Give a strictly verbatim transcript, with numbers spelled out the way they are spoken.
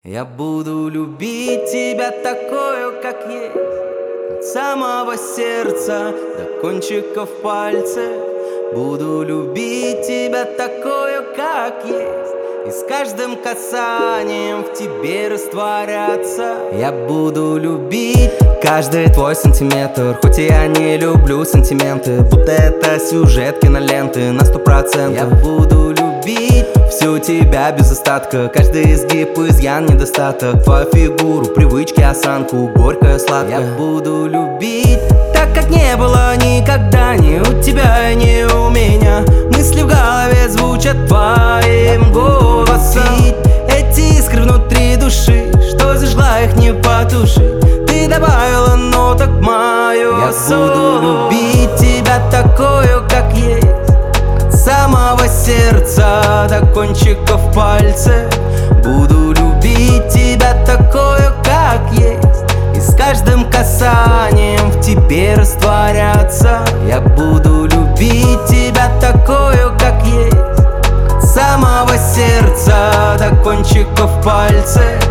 Я буду любить тебя такую, как есть, от самого сердца до кончиков пальцев. Буду любить тебя такую, как есть, и с каждым касанием в тебе растворяться. Я буду любить каждый твой сантиметр, хоть и я не люблю сантименты, будто это сюжет киноленты на сто процентов. Я буду любить всю тебя без остатка, каждый изгиб, изъян, недостаток, твою фигуру, привычки, осанку, горькое, сладкое. Я буду любить так, как не было никогда ни у тебя, ни у меня. Мысли в голове звучат твоим голосом. Эти искры внутри души, что зажгла их, не потушить. Ты добавила ноток в мою Я соль. буду любить тебя такую, как есть, от самого сердца до кончиков пальцев. Буду любить тебя такую, как есть, и с каждым касанием в тебе растворяться. Я буду любить тебя такую, как есть, от самого сердца до кончиков пальцев.